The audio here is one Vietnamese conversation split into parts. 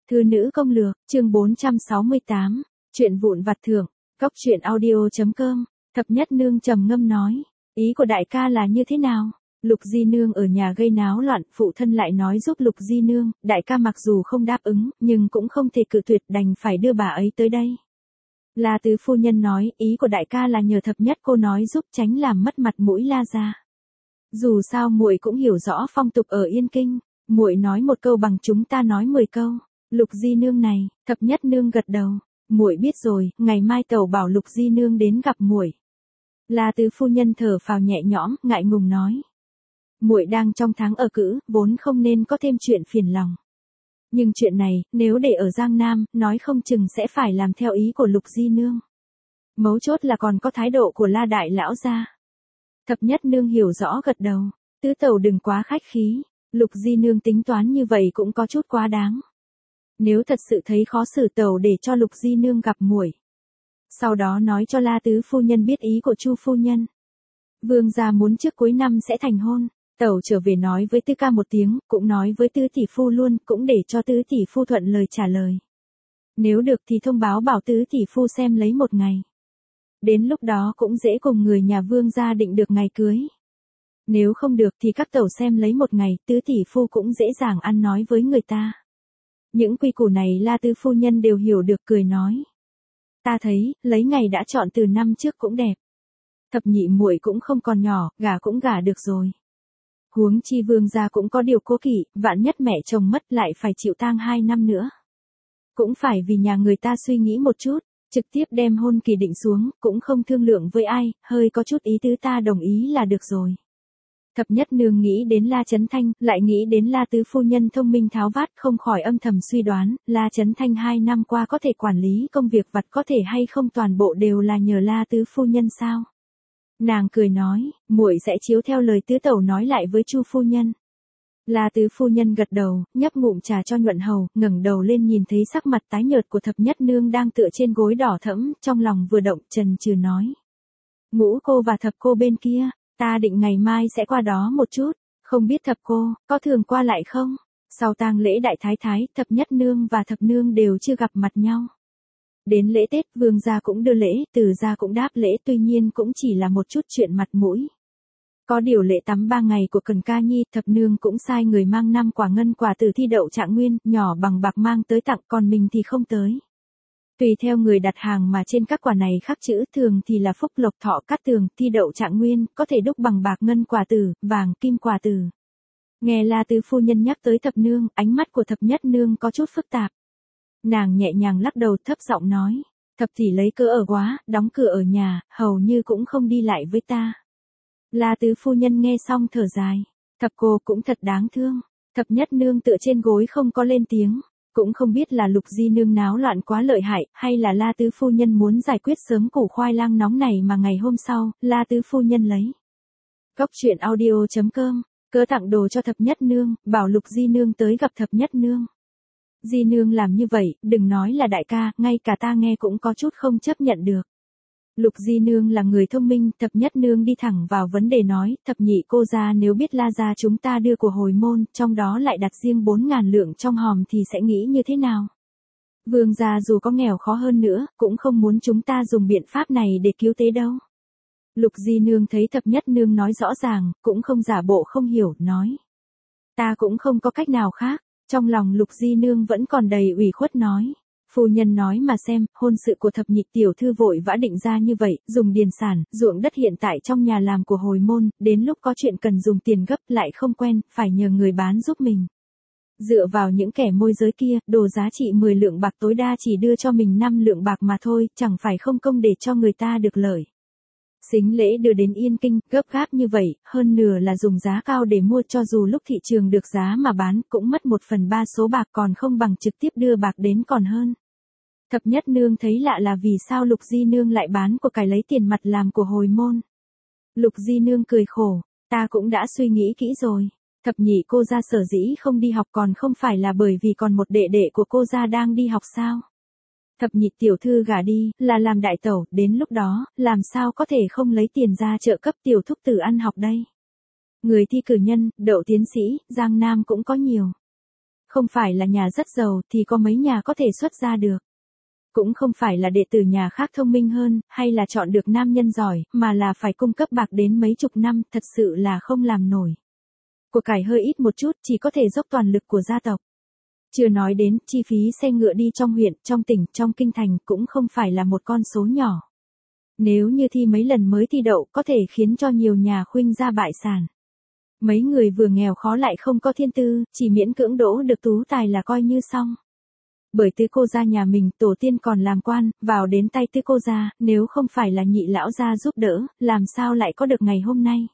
Thư nữ công lược, chương 468, chuyện vụn vặt thưởng, góc chuyện audio.com, thập nhất nương trầm ngâm nói, ý của đại ca là như thế nào? Lục Di Nương ở nhà gây náo loạn, phụ thân lại nói giúp Lục Di Nương, đại ca mặc dù không đáp ứng, nhưng cũng không thể cự tuyệt, đành phải đưa bà ấy tới đây. La tứ phu nhân nói, ý của đại ca là nhờ thập nhất cô nói giúp tránh làm mất mặt mũi La gia. Dù sao muội cũng hiểu rõ phong tục ở Yên Kinh, muội nói một câu bằng chúng ta nói 10 câu. Lục Di Nương này, thập nhất nương gật đầu, muội biết rồi, ngày mai tẩu bảo Lục Di Nương đến gặp muội. La tứ phu nhân thở phào nhẹ nhõm, ngại ngùng nói, muội đang trong tháng ở cữ, vốn không nên có thêm chuyện phiền lòng. Nhưng chuyện này, nếu để ở Giang Nam, nói không chừng sẽ phải làm theo ý của Lục Di Nương. Mấu chốt là còn có thái độ của La đại lão gia. Thập nhất nương hiểu rõ gật đầu, tứ tẩu đừng quá khách khí, Lục Di Nương tính toán như vậy cũng có chút quá đáng. Nếu thật sự thấy khó xử tẩu để cho Lục Di Nương gặp muội. Sau đó nói cho La tứ phu nhân biết ý của Chu phu nhân. Vương gia muốn trước cuối năm sẽ thành hôn, tẩu trở về nói với Tư ca một tiếng, cũng nói với Tứ tỷ phu luôn, cũng để cho Tứ tỷ phu thuận lời trả lời. Nếu được thì thông báo bảo Tứ tỷ phu xem lấy một ngày. Đến lúc đó cũng dễ cùng người nhà Vương gia định được ngày cưới. Nếu không được thì các tẩu xem lấy một ngày, Tứ tỷ phu cũng dễ dàng ăn nói với người ta. Những quy củ này La tứ phu nhân đều hiểu được, cười nói. Ta thấy, lấy ngày đã chọn từ năm trước cũng đẹp. Thập nhị muội cũng không còn nhỏ, gả cũng gả được rồi. Huống chi Vương gia cũng có điều cố kỵ, vạn nhất mẹ chồng mất lại phải chịu tang 2 năm nữa. Cũng phải vì nhà người ta suy nghĩ một chút, trực tiếp đem hôn kỳ định xuống, cũng không thương lượng với ai, hơi có chút ý tứ ta đồng ý là được rồi. Thập nhất nương nghĩ đến La Chấn Thanh, lại nghĩ đến La tứ phu nhân thông minh tháo vát, không khỏi âm thầm suy đoán, La Chấn Thanh 2 năm qua có thể quản lý công việc vặt có thể hay không toàn bộ đều là nhờ La tứ phu nhân sao? Nàng cười nói, muội sẽ chiếu theo lời tứ tẩu nói lại với Chu phu nhân. La tứ phu nhân gật đầu, nhấp ngụm trà cho nhuận hầu, ngẩng đầu lên nhìn thấy sắc mặt tái nhợt của thập nhất nương đang tựa trên gối đỏ thẫm, trong lòng vừa động, chần chừ nói. Ngũ cô và thập cô bên kia, ta định ngày mai sẽ qua đó một chút, không biết thập cô, có thường qua lại không? Sau tang lễ đại thái thái, thập nhất nương và thập nương đều chưa gặp mặt nhau. Đến lễ Tết, Vương gia cũng đưa lễ, Từ gia cũng đáp lễ, tuy nhiên cũng chỉ là một chút chuyện mặt mũi. Có điều lễ tắm 3 ngày của Cần Ca Nhi, thập nương cũng sai người mang 5 quả ngân quả từ thi đậu trạng nguyên, nhỏ bằng bạc mang tới tặng, còn mình thì không tới. Tùy theo người đặt hàng mà trên các quả này khắc chữ, thường thì là phúc lộc thọ cát tường, thi đậu trạng nguyên, có thể đúc bằng bạc ngân quả tử, vàng kim quả tử. Nghe La tứ phu nhân nhắc tới thập nương, ánh mắt của thập nhất nương có chút phức tạp. Nàng nhẹ nhàng lắc đầu, thấp giọng nói, thập tỷ lấy cớ ở quá, đóng cửa ở nhà, hầu như cũng không đi lại với ta. La tứ phu nhân nghe xong thở dài, thập cô cũng thật đáng thương. Thập nhất nương tựa trên gối không có lên tiếng, cũng không biết là Lục Di Nương náo loạn quá lợi hại, hay là La tứ phu nhân muốn giải quyết sớm củ khoai lang nóng này mà ngày hôm sau, La tứ phu nhân lấy. Góc chuyện audio.com, cớ tặng đồ cho thập nhất nương, bảo Lục Di Nương tới gặp thập nhất nương. Di Nương làm như vậy, đừng nói là đại ca, ngay cả ta nghe cũng có chút không chấp nhận được. Lục Di Nương là người thông minh, thập nhất nương đi thẳng vào vấn đề nói, thập nhị cô gia nếu biết La gia chúng ta đưa của hồi môn, trong đó lại đặt riêng 4.000 lượng trong hòm thì sẽ nghĩ như thế nào? Vương gia dù có nghèo khó hơn nữa, cũng không muốn chúng ta dùng biện pháp này để cứu tế đâu. Lục Di Nương thấy thập nhất nương nói rõ ràng, cũng không giả bộ không hiểu, nói. Ta cũng không có cách nào khác. Trong lòng Lục Di Nương vẫn còn đầy ủy khuất nói. Phu nhân nói mà xem, hôn sự của thập nhị tiểu thư vội vã định ra như vậy, dùng điền sản, ruộng đất hiện tại trong nhà làm của hồi môn, đến lúc có chuyện cần dùng tiền gấp lại không quen, phải nhờ người bán giúp mình. Dựa vào những kẻ môi giới kia, đồ giá trị 10 lượng bạc tối đa chỉ đưa cho mình 5 lượng bạc mà thôi, chẳng phải không công để cho người ta được lợi. Sính lễ đưa đến Yên Kinh, gấp gáp như vậy, hơn nửa là dùng giá cao để mua, cho dù lúc thị trường được giá mà bán, cũng mất 1/3 số bạc, còn không bằng trực tiếp đưa bạc đến còn hơn. Thập nhất nương thấy lạ là vì sao Lục Di Nương lại bán của cải lấy tiền mặt làm của hồi môn. Lục Di Nương cười khổ, ta cũng đã suy nghĩ kỹ rồi. Thập nhị cô gia sở dĩ không đi học còn không phải là bởi vì còn một đệ đệ của cô gia đang đi học sao? Thập nhị tiểu thư gả đi, là làm đại tẩu, đến lúc đó, làm sao có thể không lấy tiền ra trợ cấp tiểu thúc tử ăn học đây? Người thi cử nhân, đậu tiến sĩ, Giang Nam cũng có nhiều. Không phải là nhà rất giàu thì có mấy nhà có thể xuất gia được. Cũng không phải là đệ tử nhà khác thông minh hơn, hay là chọn được nam nhân giỏi, mà là phải cung cấp bạc đến mấy chục năm, thật sự là không làm nổi. Của cải hơi ít một chút, chỉ có thể dốc toàn lực của gia tộc. Chưa nói đến, chi phí xe ngựa đi trong huyện, trong tỉnh, trong kinh thành cũng không phải là một con số nhỏ. Nếu như thi mấy lần mới thi đậu, có thể khiến cho nhiều nhà khuynh gia bại sản. Mấy người vừa nghèo khó lại không có thiên tư, chỉ miễn cưỡng đỗ được tú tài là coi như xong. Bởi tứ cô gia nhà mình, tổ tiên còn làm quan, vào đến tay tứ cô gia, nếu không phải là nhị lão gia giúp đỡ, làm sao lại có được ngày hôm nay.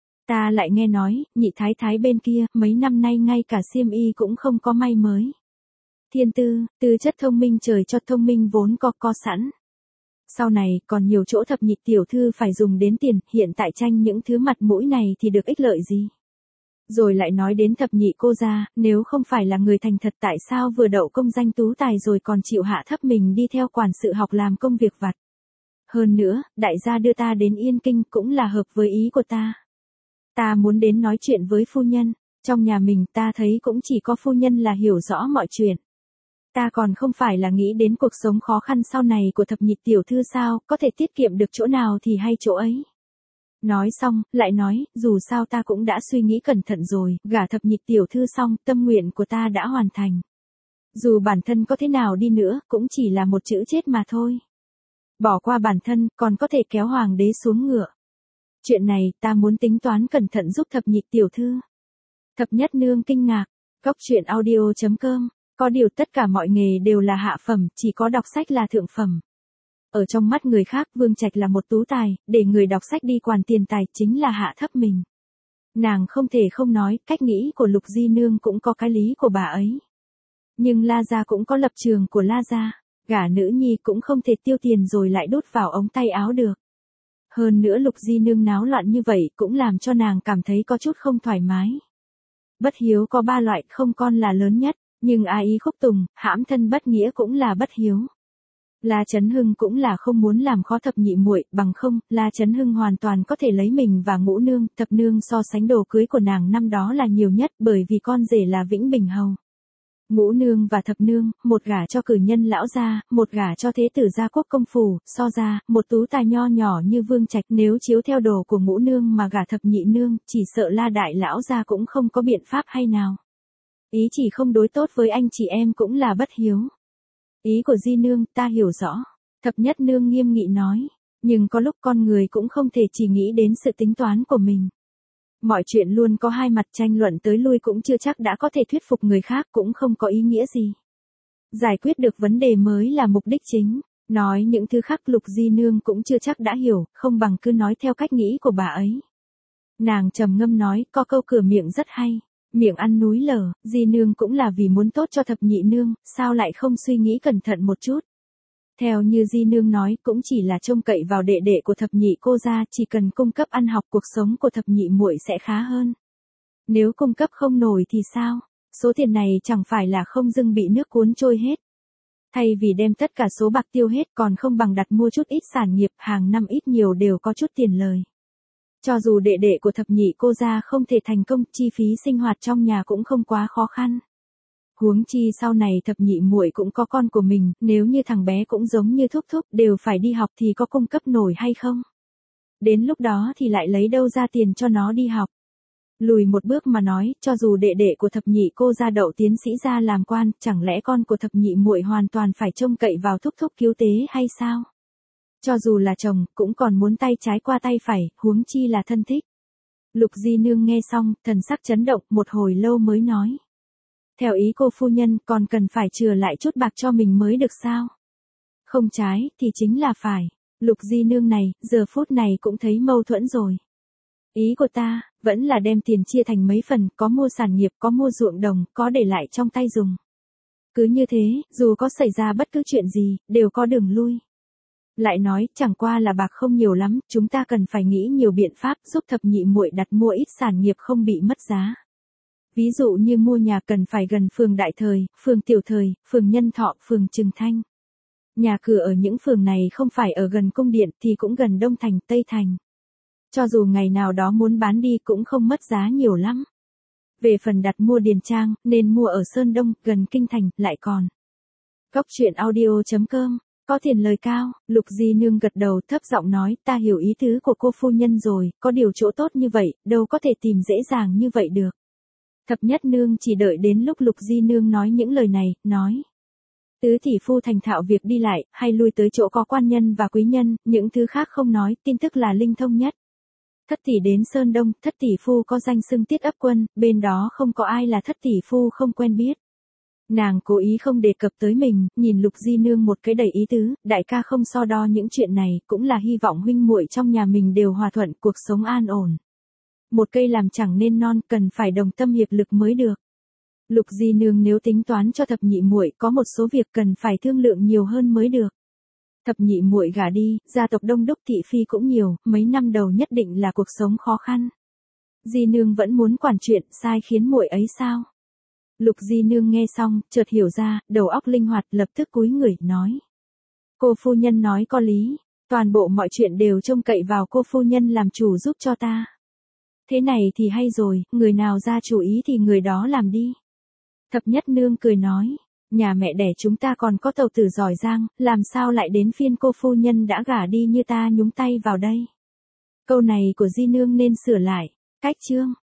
Ta lại nghe nói, nhị thái thái bên kia, mấy năm nay ngay cả xiêm y cũng không có may mới. Thiên tư, tư chất thông minh trời cho thông minh vốn có sẵn. Sau này, còn nhiều chỗ thập nhị tiểu thư phải dùng đến tiền, hiện tại tranh những thứ mặt mũi này thì được ích lợi gì. Rồi lại nói đến thập nhị cô gia, nếu không phải là người thành thật tại sao vừa đậu công danh tú tài rồi còn chịu hạ thấp mình đi theo quản sự học làm công việc vặt. Hơn nữa, đại gia đưa ta đến Yên Kinh cũng là hợp với ý của ta. Ta muốn đến nói chuyện với phu nhân, trong nhà mình ta thấy cũng chỉ có phu nhân là hiểu rõ mọi chuyện. Ta còn không phải là nghĩ đến cuộc sống khó khăn sau này của thập nhị tiểu thư sao, có thể tiết kiệm được chỗ nào thì hay chỗ ấy. Nói xong, lại nói, dù sao ta cũng đã suy nghĩ cẩn thận rồi, gả thập nhị tiểu thư xong, tâm nguyện của ta đã hoàn thành. Dù bản thân có thế nào đi nữa, cũng chỉ là một chữ chết mà thôi. Bỏ qua bản thân, còn có thể kéo hoàng đế xuống ngựa. Chuyện này, ta muốn tính toán cẩn thận giúp thập nhị tiểu thư. Thập nhất nương kinh ngạc, góc truyện audio.com, có điều tất cả mọi nghề đều là hạ phẩm, chỉ có đọc sách là thượng phẩm. Ở trong mắt người khác, Vương Trạch là một tú tài, để người đọc sách đi quản tiền tài chính là hạ thấp mình. Nàng không thể không nói, cách nghĩ của Lục Di Nương cũng có cái lý của bà ấy. Nhưng La Gia cũng có lập trường của La Gia, gả nữ nhi cũng không thể tiêu tiền rồi lại đút vào ống tay áo được. Hơn nữa Lục Di Nương náo loạn như vậy cũng làm cho nàng cảm thấy có chút không thoải mái. Bất hiếu có 3 loại, không con là lớn nhất, nhưng ái ý khúc tùng, hãm thân bất nghĩa cũng là bất hiếu. La Chấn Hưng cũng là không muốn làm khó thập nhị muội, bằng không, La Chấn Hưng hoàn toàn có thể lấy mình và Ngũ Nương, Thập Nương so sánh đồ cưới của nàng năm đó là nhiều nhất bởi vì con rể là Vĩnh Bình Hầu. Ngũ Nương và Thập Nương, một gả cho cử nhân lão gia, một gả cho thế tử gia quốc công phủ, so ra, một tú tài nho nhỏ như Vương Trạch nếu chiếu theo đồ của Ngũ Nương mà gả Thập Nhị Nương, chỉ sợ La đại lão gia cũng không có biện pháp hay nào. Ý chỉ không đối tốt với anh chị em cũng là bất hiếu. Ý của Di Nương, ta hiểu rõ. Thập nhất nương nghiêm nghị nói. Nhưng có lúc con người cũng không thể chỉ nghĩ đến sự tính toán của mình. Mọi chuyện luôn có hai mặt, tranh luận tới lui cũng chưa chắc đã có thể thuyết phục người khác, cũng không có ý nghĩa gì. Giải quyết được vấn đề mới là mục đích chính. Nói những thứ khác Lục Di Nương cũng chưa chắc đã hiểu, không bằng cứ nói theo cách nghĩ của bà ấy. Nàng trầm ngâm nói, có câu cửa miệng rất hay. Miệng ăn núi lở, Di Nương cũng là vì muốn tốt cho thập nhị nương, sao lại không suy nghĩ cẩn thận một chút. Theo như Di Nương nói, cũng chỉ là trông cậy vào đệ đệ của thập nhị cô gia, chỉ cần cung cấp ăn học cuộc sống của thập nhị muội sẽ khá hơn. Nếu cung cấp không nổi thì sao? Số tiền này chẳng phải là không dưng bị nước cuốn trôi hết. Thay vì đem tất cả số bạc tiêu hết còn không bằng đặt mua chút ít sản nghiệp, hàng năm ít nhiều đều có chút tiền lời. Cho dù đệ đệ của thập nhị cô gia không thể thành công, chi phí sinh hoạt trong nhà cũng không quá khó khăn. Huống chi sau này thập nhị muội cũng có con của mình, nếu như thằng bé cũng giống như Thúc Thúc đều phải đi học thì có cung cấp nổi hay không? Đến lúc đó thì lại lấy đâu ra tiền cho nó đi học? Lùi một bước mà nói, cho dù đệ đệ của thập nhị cô gia đậu tiến sĩ ra làm quan, chẳng lẽ con của thập nhị muội hoàn toàn phải trông cậy vào Thúc Thúc cứu tế hay sao? Cho dù là chồng, cũng còn muốn tay trái qua tay phải, huống chi là thân thích. Lục Di Nương nghe xong, thần sắc chấn động, một hồi lâu mới nói. Theo ý cô phu nhân, còn cần phải chừa lại chút bạc cho mình mới được sao? Không trái, thì chính là phải. Lục Di Nương này, giờ phút này cũng thấy mâu thuẫn rồi. Ý của ta, vẫn là đem tiền chia thành mấy phần, có mua sản nghiệp, có mua ruộng đồng, có để lại trong tay dùng. Cứ như thế, dù có xảy ra bất cứ chuyện gì, đều có đường lui. Lại nói, chẳng qua là bạc không nhiều lắm, chúng ta cần phải nghĩ nhiều biện pháp giúp thập nhị muội đặt mua ít sản nghiệp không bị mất giá. Ví dụ như mua nhà cần phải gần phường Đại Thời, phường Tiểu Thời, phường Nhân Thọ, phường Trừng Thanh. Nhà cửa ở những phường này không phải ở gần cung điện thì cũng gần Đông Thành, Tây Thành. Cho dù ngày nào đó muốn bán đi cũng không mất giá nhiều lắm. Về phần đặt mua điền trang, nên mua ở Sơn Đông, gần Kinh Thành, lại còn. Góc truyện audio.com, có tiền lời cao, Lục Di Nương gật đầu thấp giọng nói, ta hiểu ý tứ của cô phu nhân rồi, có điều chỗ tốt như vậy, đâu có thể tìm dễ dàng như vậy được. Thập Nhất Nương chỉ đợi đến lúc Lục Di Nương nói những lời này, nói. Tứ tỷ phu thành thạo việc đi lại, hay lui tới chỗ có quan nhân và quý nhân, những thứ khác không nói, tin tức là linh thông nhất. Thất tỷ đến Sơn Đông, thất tỷ phu có danh xưng Tiết Ấp Quân, bên đó không có ai là thất tỷ phu không quen biết. Nàng cố ý không đề cập tới mình, nhìn Lục Di Nương một cái đầy ý tứ, đại ca không so đo những chuyện này, cũng là hy vọng huynh muội trong nhà mình đều hòa thuận, cuộc sống an ổn. Một cây làm chẳng nên non, cần phải đồng tâm hiệp lực mới được. Lục Di Nương nếu tính toán cho thập nhị muội, có một số việc cần phải thương lượng nhiều hơn mới được. Thập nhị muội gả đi, gia tộc đông đúc thị phi cũng nhiều, mấy năm đầu nhất định là cuộc sống khó khăn. Di Nương vẫn muốn quản chuyện, sai khiến muội ấy sao? Lục Di Nương nghe xong, chợt hiểu ra, đầu óc linh hoạt, lập tức cúi người, nói. Cô phu nhân nói có lý, toàn bộ mọi chuyện đều trông cậy vào cô phu nhân làm chủ giúp cho ta. Thế này thì hay rồi, người nào ra chủ ý thì người đó làm đi. Thập Nhất Nương cười nói, nhà mẹ đẻ chúng ta còn có tàu tử giỏi giang, làm sao lại đến phiên cô phu nhân đã gả đi như ta nhúng tay vào đây. Câu này của Di Nương nên sửa lại, cách chương.